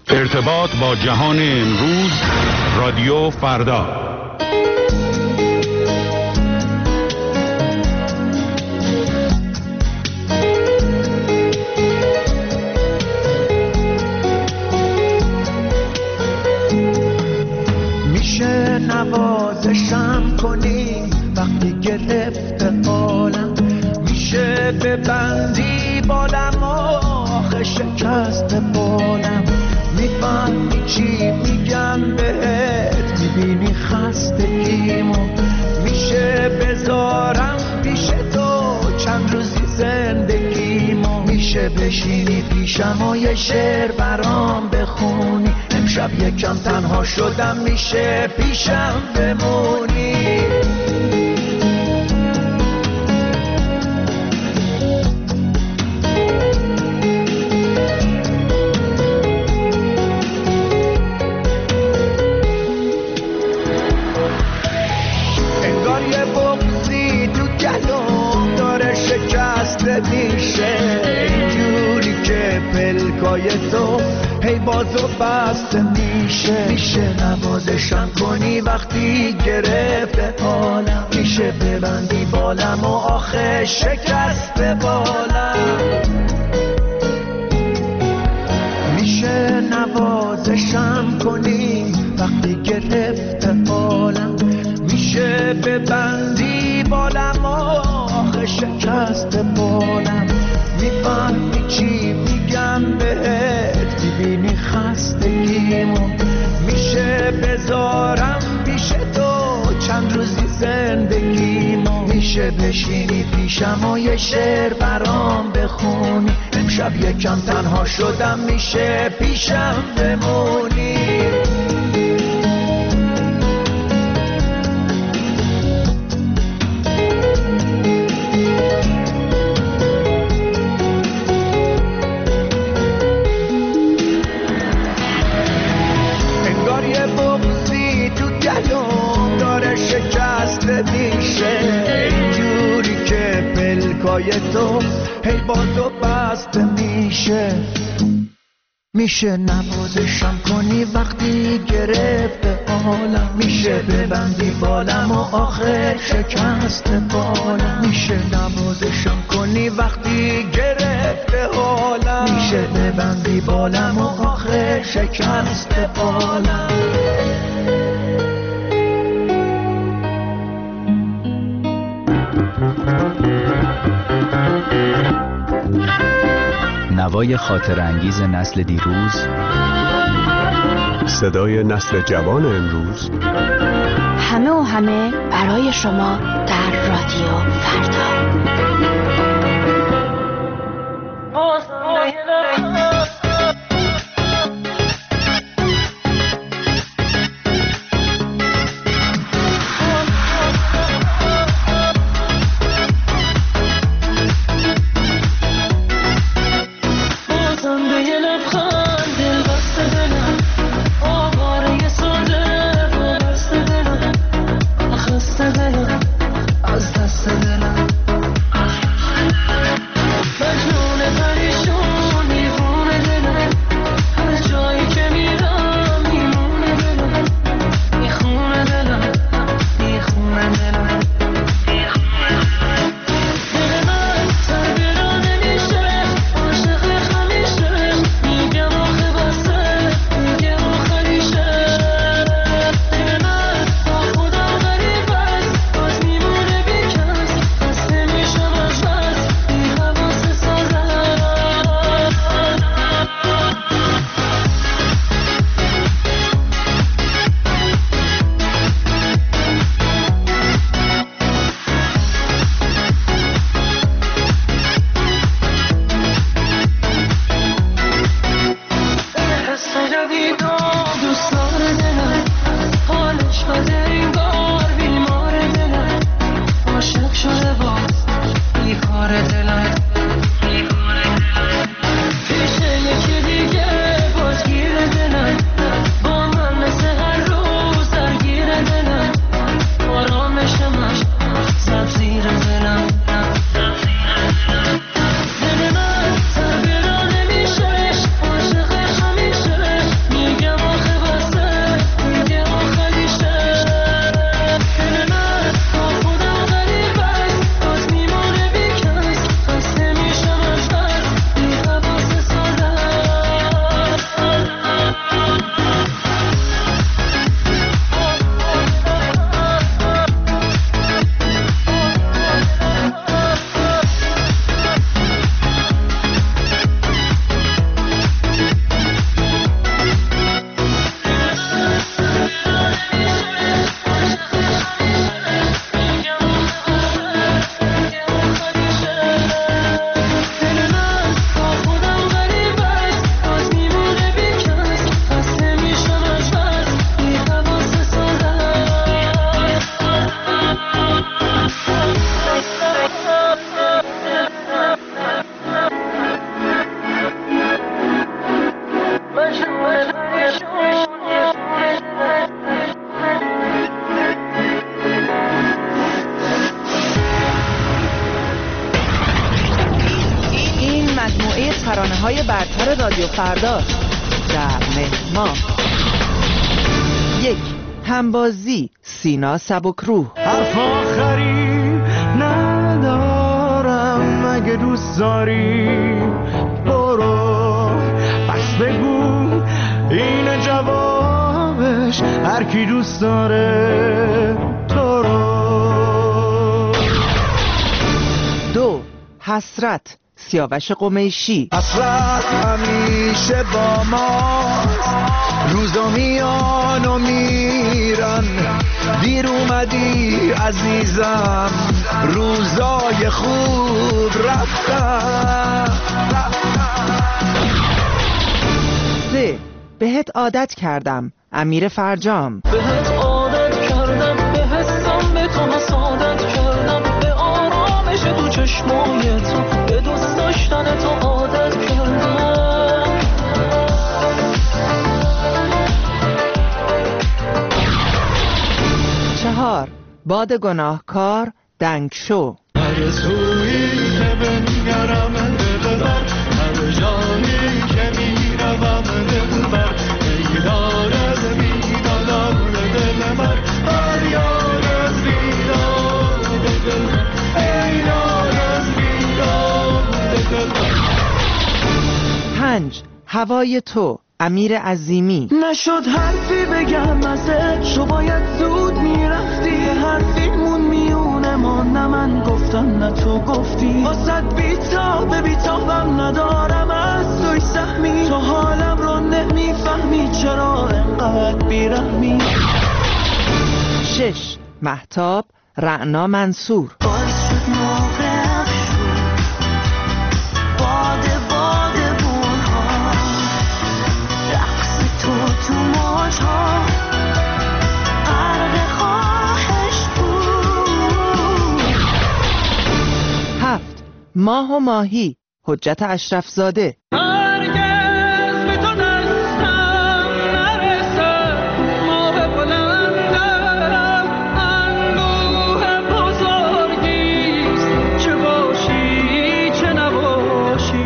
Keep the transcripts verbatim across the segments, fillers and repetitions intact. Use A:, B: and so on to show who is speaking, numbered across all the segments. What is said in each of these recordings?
A: ارتباط با جهان امروز، رادیو فردا.
B: میشه نوازشم کنی وقتی گرفته حالم، میشه ببندی بالم آخه شکست بالم، میفهمی چی میگم بهت، میبینی خستگیمو، میشه بذارم پیش تو چند روزی زندگیمو، میشه بشینی پیشم و یه شعر برام بخونی، امشب یکم تنها شدم میشه پیشم بمونی. میشه اینجوری که پلکای تو هی بازو بسته میشه، میشه نوازشم کنی وقتی گرفته حالم، میشه ببندی بالم و آخه شکست بالم، میشه نوازشم کنی وقتی گرفته حالم، میشه ببندی بالم و آخه شکست بالم، میفهمی چی میگم بهت، میبینی خستگیمو، میشه بذارم پیش تو چند روزی زندگیمو، میشه بشینی پیشم و یه شعر برام بخونی، امشب یکم تنها شدم میشه پیشم بمونی. اینجوری که پلکای تو هی بازو بسته میشه، میشه نوازشم کنی وقتی گرفته حالم، میشه ببندی بالم و آخر شکست بالم، میشه نوازشم کنی وقتی گرفته حالم، میشه ببندی بالم و آخر شکست بالم.
C: نوای خاطر انگیز نسل دیروز،
D: صدای نسل جوان امروز،
E: همه و همه برای شما در رادیو فردا.
F: میگم رادیو فردا در مهما. یک، همبازی سینا سبکروح.
B: حرف آخری ندارم، اگه دوست داری برو، بس بگو این جوابش، هر کی دوست داره تو رو.
F: دو، حسرت سیاوش قمیشی.
B: حسرت همیشه با ما، روزا میان و میرن، دیر اومدی عزیزم، روزای خوب رفتن.
F: سه، بهت عادت کردم امیر فرجام.
G: بهت عادت کردم، به حسم به تو حسادت کردم، به آرامش دو چشمای تو، به دوست داشتن تو عادت کردم.
F: چهار، باد گناهکار دنگ شو.
B: آرزویی که بنگرم دلبر، هر جایی که میروم دلبر، بیدار از بیدادم دل من، بیدار از بیداد دل من، بیدار از بیداد دل من.
F: پنج، هوای تو امیر عظیمی.
G: نشد حرفی بگم ازت، تو باید زود میرفتی، حرفیمون میونه ما، نه من گفتم نه تو گفتی، واسد بیتاب بیتابم ندارم از توی سهمی، تو حالم رو نمیفهمی چرا انقدر بیرحمی.
F: شش، مهتاب رعنا منصور.
G: باعث شد موقع باده باده بونها، رقص تو تو موجها، غرق خواهش بود.
F: هفت، ماه و ماهی حجت اشرف زاده.
G: هرگز به تو دستم نرسه، ماه بلندم انبوه بزرگیست، چه باشی چه نباشی.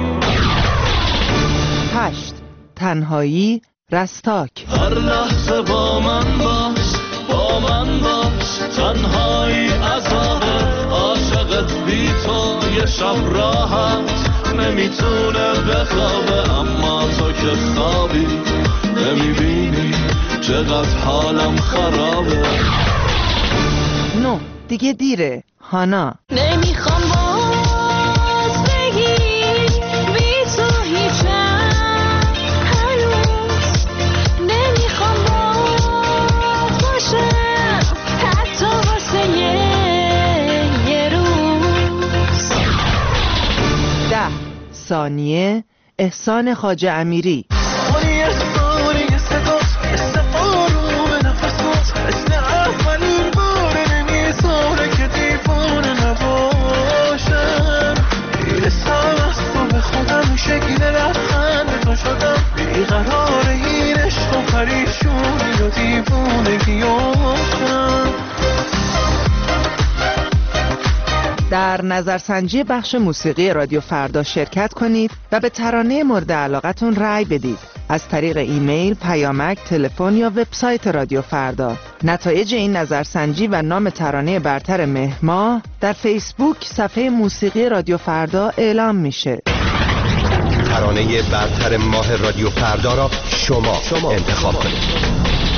F: هشت، تنهایی رستاک.
G: هر لحظه با من باش، با من باش، تنهایی عذابه، عاشقت بی تو یه شب راحت نمیتونه بخوابه، اما تو که خوابی نمیبینی چقدر حالم خرابه.
F: نه، دیگه دیره هانا.
G: نمیخوام باز بگی بی تو هیچم هنوز، نمیخوام باز باشم حتی واسه یه روز.
F: ده، ثانیه احسان خواجه امیری.
G: اونی احسانی صداست مثل آروم نفس باز، مثل اولین بار نمیذاره که دیوانه نباشم، میرسم از تو به خودم، شکل لبخند تو شدم، بیقرار این عشق و پریشونی و دیوونگی افتم.
F: در نظرسنجی بخش موسیقی رادیو فردا شرکت کنید و به ترانه مورد علاقتون رأی بدید از طریق ایمیل، پیامک، تلفن یا وبسایت رادیو فردا. نتایج این نظرسنجی و نام ترانه برتر مهما در فیسبوک صفحه موسیقی رادیو فردا اعلام میشه.
D: ترانه برتر ماه رادیو فردا را شما, شما انتخاب کنید.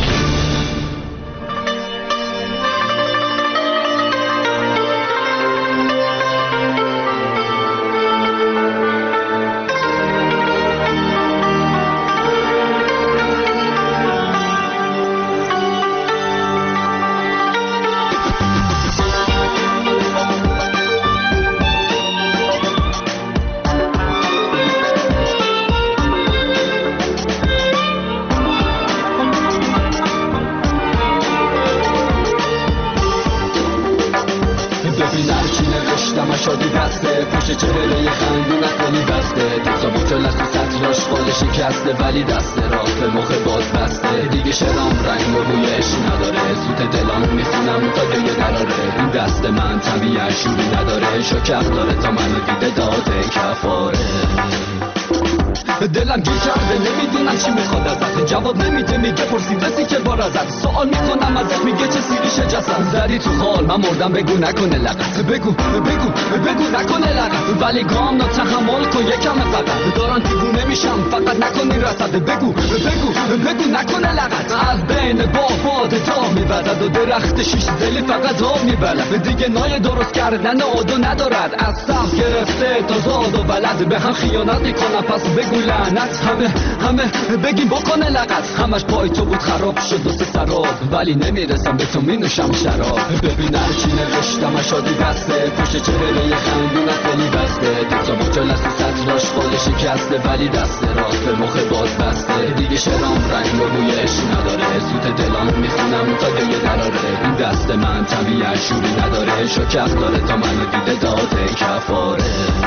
H: شادی بسته پشت چهره خندونت ولی بسته دستا بوتل از تو سطراش خاله شکسته ولی دست راست به مخ باز بسته دیگه شرام رنگ و بویش نداره سوت دلام میخونم تا دیگه قراره این دست من طبیعه شوری نداره شکر داره تا منو دیده داده کفاره دلم گیر کرده نمیدونم چی میخواد ازت جواب نمیده میگه پرسید رسی که بار ازت سوال میکنم ازت میگه چه سیریشه جسد زدی تو خال من مردم بگو نکنه لغت بگو بگو بگو نکنه لغت ولی گام نا تحمل کن یکم فقط دارن دیوونه میشم فقط نکنی رسد بگو بگو بگو نکنه لغت از بین با باد تا میبرد و درخت شیش زلی فقط آب میبلد دیگه نای درست کردن آدو ندارد از سم گرفته تا زاد و بلد به هم خیانت میکنم پس بگو لعنت همه همه بگیم بکنه لغت همش پای تو بود خراب شد و سه سراب ولی نمیرسم به تو مینوشم شراب ببین هرچی نوشتم شادی بسته پشت چهره خندون خیلی بسته دیتا بوچل از سطراش خاله شکسته ولی دست راست به مخ باز بسته دیگه شرام رنگ و بوی عشق نداره سوت دلان میخونم تا دیگه دراره این دست من طبیعت شوری نداره شکف داره تا منو دیده داده کفاره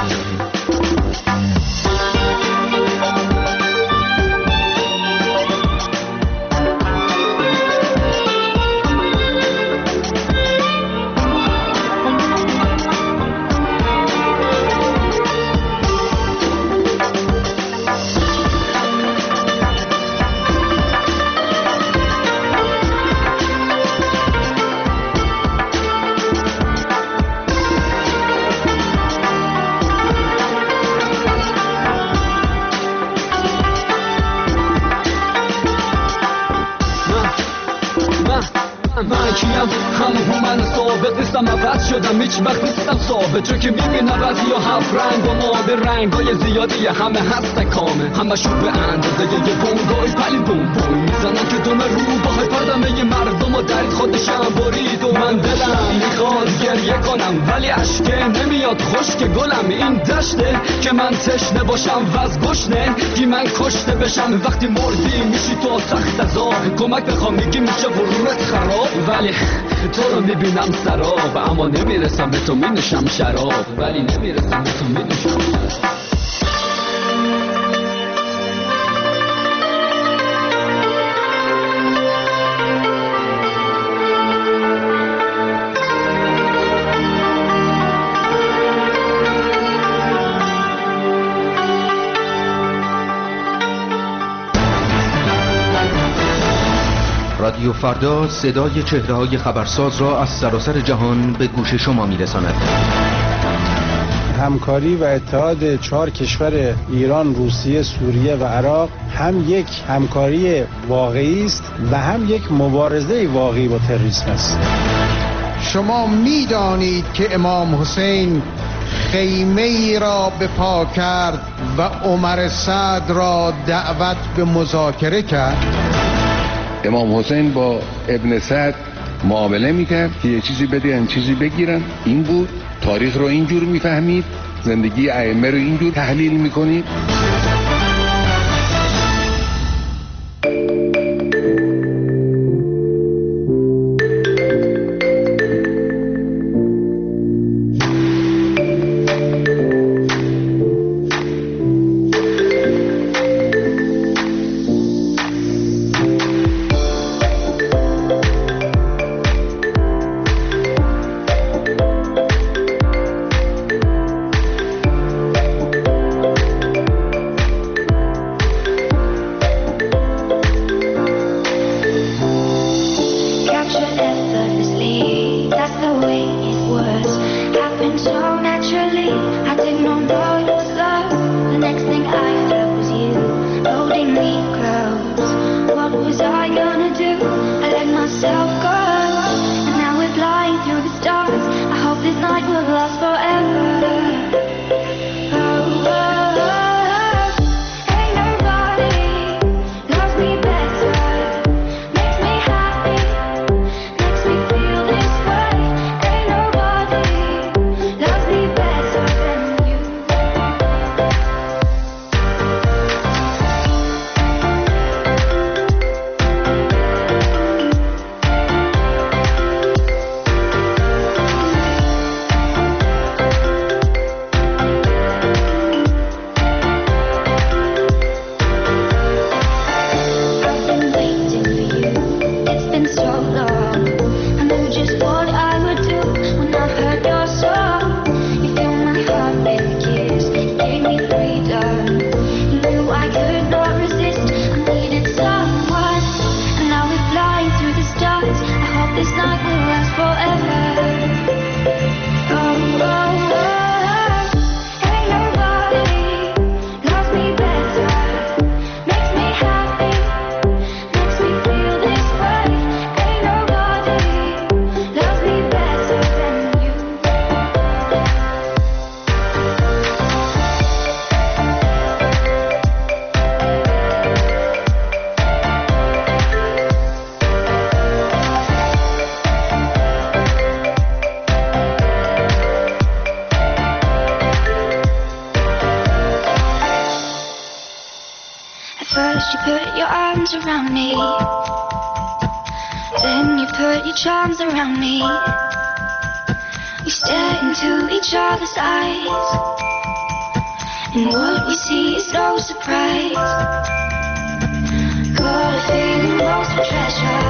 H: من کیم همون من ثابت نیستم عوض شدم هیچ وقت نیستم ثابت چون که میبینم بعضی ها هفت رنگ و ما به رنگ های زیادی همه هستن کامه همه شون به اندازه یه بونگای پلی بوم بوم میزنن که دوم رو باهای پردمه یه مردم و درید خودشم برید و من دلم میخواد گریه کنم ولی عشقه نمیاد خشک گلم این دشته که من تشنه باشم وز گشنه که من کشته بشم وقتی مردی میشی تو سخت عذاب کمک بخوام میگی میشه ورورت خراب ولی تو رو میبینم سراب اما نمیرسم به تو مینوشم شراب ولی نمیرسم به تو مینوشم شراب
D: رادیو فردا صدای چهره‌های خبرساز را از سراسر جهان به گوش شما می‌رساند.
I: همکاری و اتحاد چهار کشور ایران، روسیه، سوریه و عراق هم یک همکاری واقعی است و هم یک مبارزه واقعی با تروریسم است.
J: شما می‌دانید که امام حسین خیمه ای را به پا کرد و عمر سعد را دعوت به مذاکره کرد.
K: امام حسین با ابن سعد معامله میکرد که یه چیزی بدهن چیزی بگیرن. این بود تاریخ رو اینجور میفهمید، زندگی ائمه رو اینجور تحلیل میکنید.
L: put your arms around me. Then you put your charms around me. We stare into each other's eyes, and what we see is no surprise. Got a feeling lost for treasure,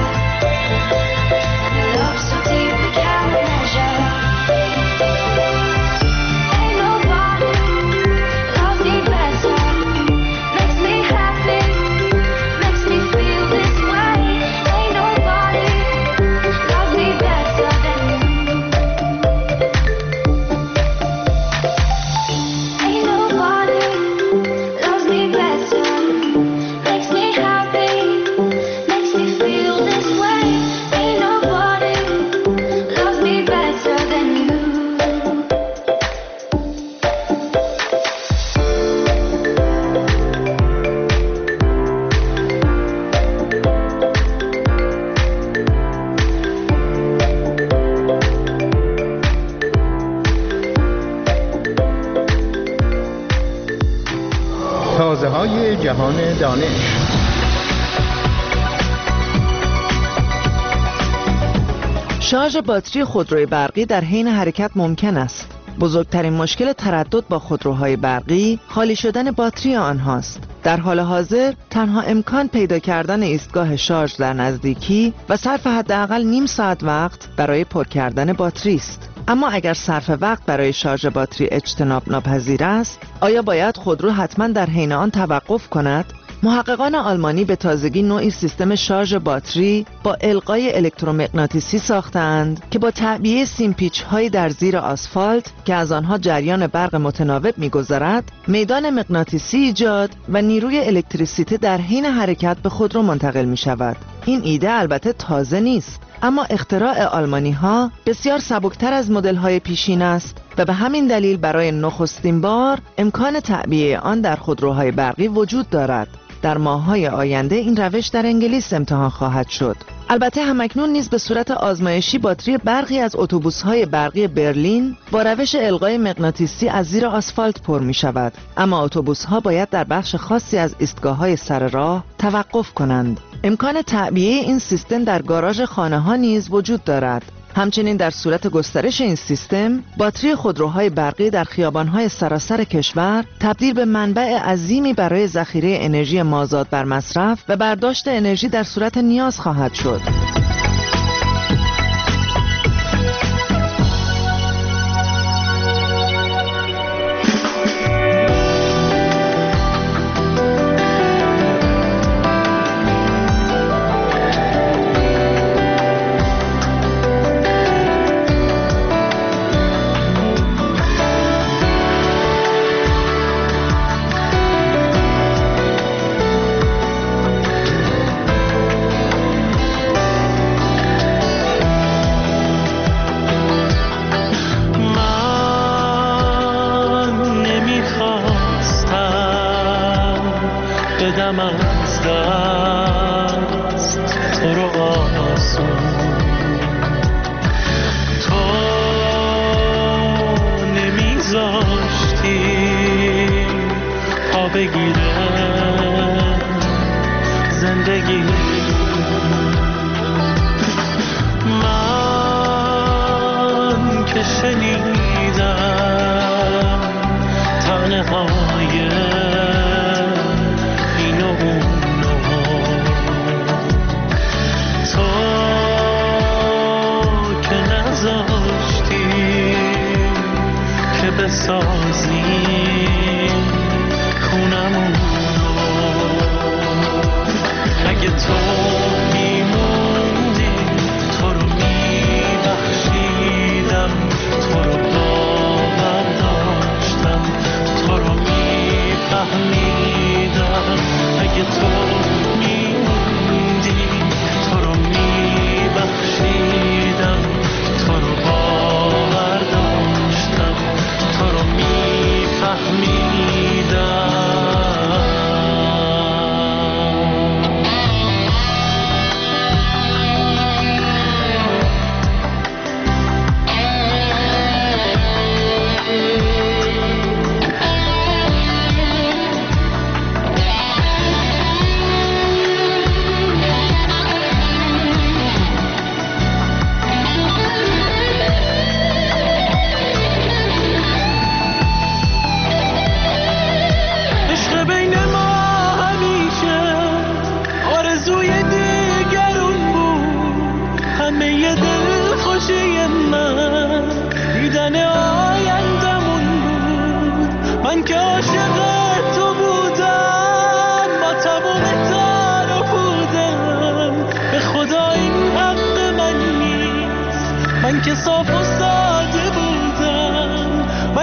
L: love so deep we can't measure. Ain't nobody loves me better, makes me happy, makes me feel this way. Ain't nobody loves me better than you. Ain't nobody loves me better, makes me happy, makes me feel this way. Ain't nobody loves me better than you.
M: تازه های جهان دانش.
F: شارژ باتری خودروی برقی در حین حرکت ممکن است. بزرگترین مشکل تردد با خودروهای برقی خالی شدن باتری آنهاست. در حال حاضر تنها امکان پیدا کردن ایستگاه شارژ در نزدیکی و صرف حداقل نیم ساعت وقت برای پر کردن باتری است. اما اگر صرف وقت برای شارژ باتری اجتناب ناپذیر است، آیا باید خودرو حتما در حین آن توقف کند؟ محققان آلمانی به تازگی نوعی سیستم شارژ باتری با القای الکترومغناطیسی ساختند که با تعبیه سیمپیچ های در زیر آسفالت که از آنها جریان برق متناوب می‌گذرد، میدان مغناطیسی ایجاد و نیروی الکتریسیته در حین حرکت به خودرو منتقل می‌شود. این ایده البته تازه نیست، اما اختراع آلمانی ها بسیار سبکتر از مدل های پیشین است و به همین دلیل برای نخستین بار امکان تعبیه آن در خودروهای برقی وجود دارد. در ماه‌های آینده این روش در انگلیس امتحان خواهد شد. البته همکنون نیز به صورت آزمایشی باتری برخی از اتوبوس‌های برقی برلین با روش القای مغناطیسی از زیر آسفالت پر می‌شود، اما اتوبوس‌ها باید در بخش خاصی از ایستگاه‌های سر راه توقف کنند. امکان تعبیه این سیستم در گاراژ خانه‌ها نیز وجود دارد. همچنین در صورت گسترش این سیستم، باتری خودروهای برقی در خیابان‌های سراسر کشور تبدیل به منبع عظیمی برای ذخیره انرژی مازاد بر مصرف و برداشت انرژی در صورت نیاز خواهد شد.
B: بسازیم خونمون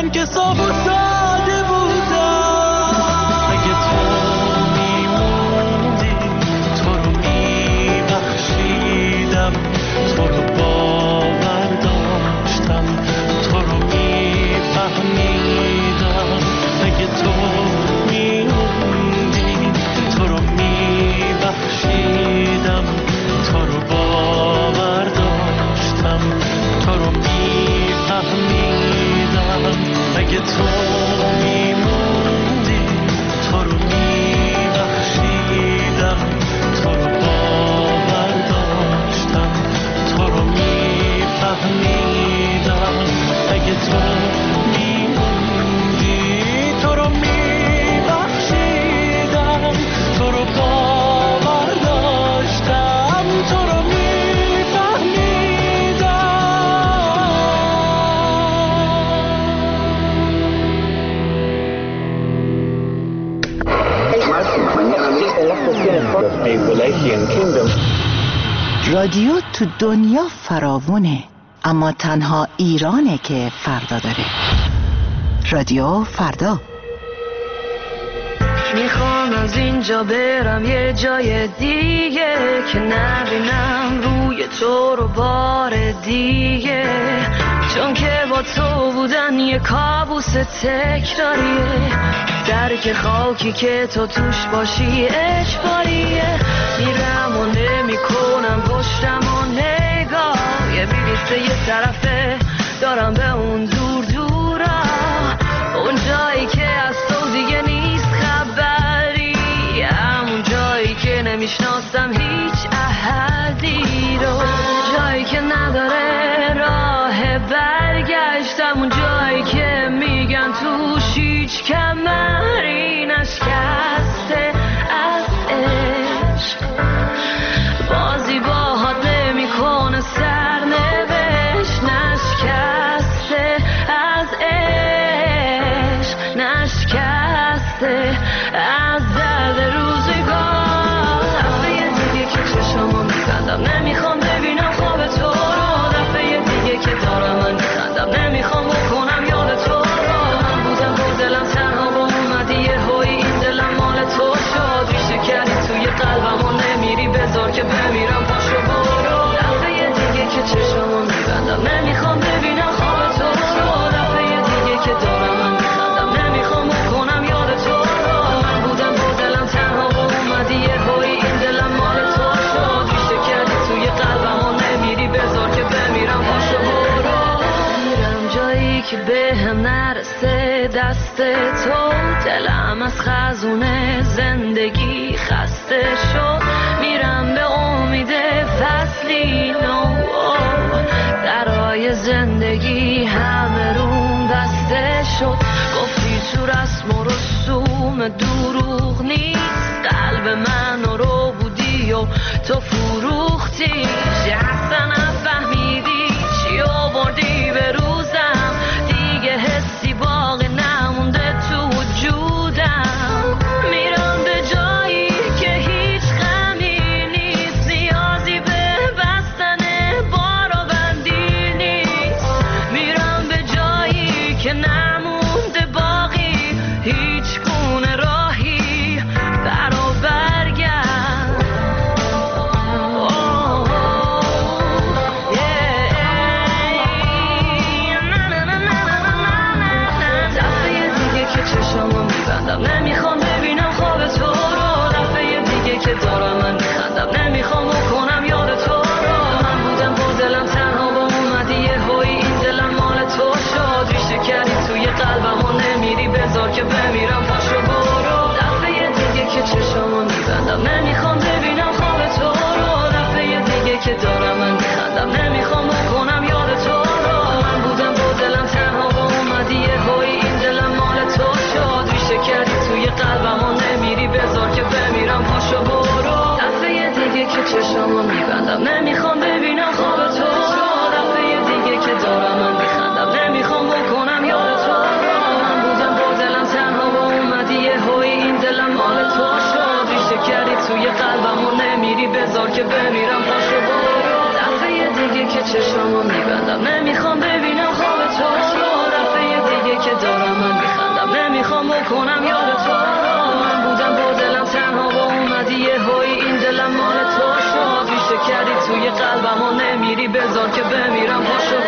B: من که صاف و ساده بودم. اگه تو میموندی تو رو میبخشیدم، تو رو باور داشتم، تو رو میفهمیدم. اگه تو میموندی تو رو میبخشیدم، تو رو باور داشتم، تو رو میفهمیدم. اگه تو میموندی تو رو میبخشیدم، تو رو باور داشتم، تو رو میفهمیدم. اگه تو میموندی تو رو میبخشیدم، تو رو باور داشتم، تو رو
N: رادیو تو دنیا فراوونه، اما تنها ایرانه که فردا داره. رادیو فردا.
O: میخوام از اینجا برم یه جای دیگه که نبینم روی تو رو بار دیگه، چون که با تو بودن یه کابوس تکراریه. درک خاکی که تو توش باشی اجباریه. میرم و نمی کنم پشتم و نگاه، یه بیلیسته یه طرفه دارم به اون دور دورا، اون جایی که از تو دیگه نیست خبری، همون جایی که نمیشناسم هیچ احدی رو، جایی که نداره راه برگشت، همون جایی که میگن توش هیچ کمری نشکسته از عشق. بازی باهات نمیکنه سرنوشت، نشکسته از عشق، نشکسته از درد روزگار. دفعه دیگه که چشمو میبندم نمیخوام ببینم خواب تو رو، دفعه دیگه که دارم من میخندم نمیخوام بکنم یاد تو رو. من بودم با دلم تنها با اومدی یه هوی این دلم مال تو شد، ریشه کردی توی قلبم و نمیری بذار که بمیرم پاشو برو. دفعه دیگه که چشمو میبندم نمیخوام ببینم خواب تو رو، دفعه دیگه که دارم من میخندم نمیخوام بکنم یاد تو رو. من بودم با دلم تنها با اومدی یه هوی این دلم مال تو شد، ریشه کردی توی قلبم و نمیری بذار که بمیرم پاشو برو. میرم جایی که به هم نرسه دست تو، دلم از خزونه زندگی خسته شد. میرم به امید فصلی نو، درای زندگی همه روم بسته شد. گفتی تو رسم و رسوم دروغ نیست، قلب من رو بودی و تو فروختی، چی اصلا نفهمیدی چی آوردی به روزم، دیگه حسی باقی نمونده تو وجودم. میرم به جایی که هیچ غمی نیست، نیازی به بستن بار و بندی نیست. میرم به جایی که نمونده باقی هیچ گونه راهی برا برگرد. دفعه دیگه که چشمو میبندم نمیخوام ببینم خواب تو رو، دفعه دیگه که دارم من میخندم نمیخوام بکنم یاد تو رو. من بودم با دلم تنها با اومدی یه هوی این دلم مال تو شد، ریشه کردی توی قلبم و نمیری بذار که بمیرم پاشو برو. دفعه دیگه که چشمو میبندم نمیخوام ببینم خواب تو رو، دفعه دیگه که دارم من میخندم نمیخوام بکنم یاد تو رو. من بودم با دلم تنها با اومدی یه هوی این دلم مال تو شد، ریشه کردی توی قلبم و نمیری بذار که بمیرم پاشو برو. دفعه دیگه که چشمو میبندم نمیخوام ببینم خواب تو رو، دفعه دیگه که دارم من میخندم نمیخوام بکنم یاد تو رو. من بودم با دلم تنها با اومدی یه هوی این دلم مال تو شد، ریشه کردی توی قلبم و نمیری بذار که بمیرم پاشو برو. دفعه دیگه که چشمو میبندم نمیخوام ببینم خواب تو رو، دفعه دیگه که نکنم یاد تو. من بودم با دلم تنها و اومدی یه هایی این دلم مال تو شد. ریشه کردی توی قلبم و نمیری بذار که بمیرم پاشو